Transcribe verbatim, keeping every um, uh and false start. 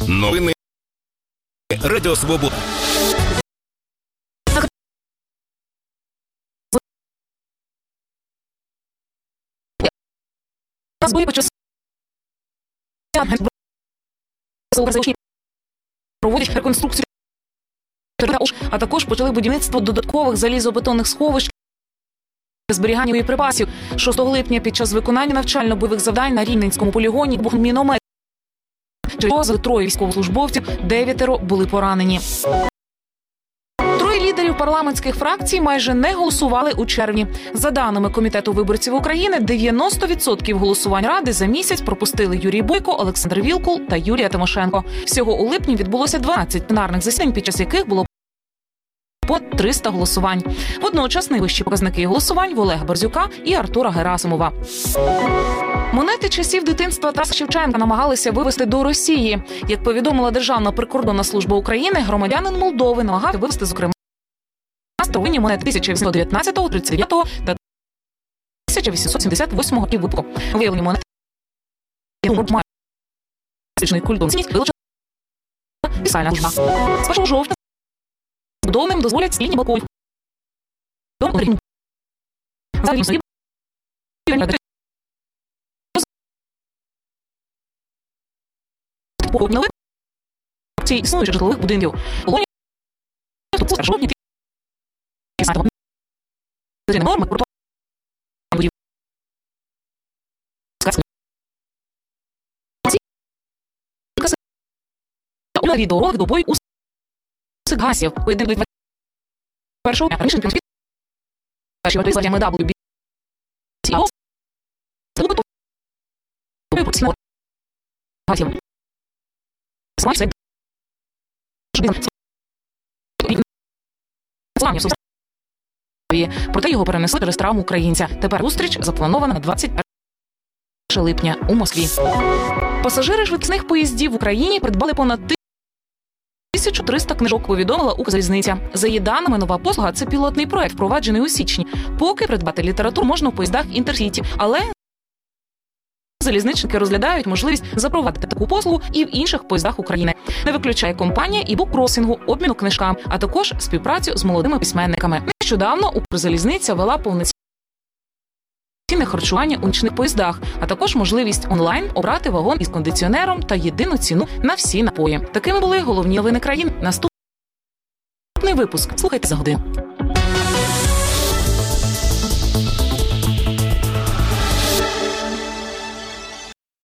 Новини Радіо Свобода. Проводять реконструкцію, а також почали будівництво додаткових залізобетонних сховищ зберігання боєприпасів. шостого липня під час виконання навчально-бойових завдань на Рівненському полігоні був міномет. Через троє військовослужбовців, дев'ятеро були поранені. Троє лідерів парламентських фракцій майже не голосували у червні. За даними Комітету виборців України, дев'яносто відсотків голосувань Ради за місяць пропустили Юрій Бойко, Олександр Вілкул та Юлія Тимошенко. Всього у липні відбулося дванадцять пленарних засідань, під час яких було по триста голосувань. Водночас найвищі показники голосувань в Олега Берзюка і Артура Герасимова. Монети часів дитинства Тараса Шевченка намагалися вивезти до Росії. Як повідомила Державна прикордонна служба України, громадянин Молдови намагався вивезти, зокрема, старовинні монети тисяча вісімсот дев'ятнадцятого, тридцять дев'ятого та тисяча вісімсот сімдесят восьмого років випуску. Виявлені монети культурної цінність вилучена спеціальна служба. З першого жовтня будовним дозволять стільні балкони. Поповнили ці існуючих житлових будинків. Колонія жовтні норми про відеоролик до бою у Сигасів. Поєдинок першого раніше не перші визвання дабл ю бі сі Гасів. Смачно. Проте його перенесли через травму українця. Тепер зустріч запланована на двадцять перше липня у Москві. Пасажири швидкісних поїздів в Україні придбали понад тисячу триста книжок, повідомила Укрзалізниця. За її даними, нова послуга – це пілотний проект, впроваджений у січні. Поки придбати літературу можна у поїздах Інтерсіті, але залізничники розглядають можливість запровадити таку послугу і в інших поїздах України. Не виключає компанія і буккросингу, обміну книжками, а також співпрацю з молодими письменниками. Нещодавно Укрзалізниця вела повноцінне харчування у нічних поїздах, а також можливість онлайн обрати вагон із кондиціонером та єдину ціну на всі напої. Такими були головні новини країни. Наступний випуск. Слухайте за годину.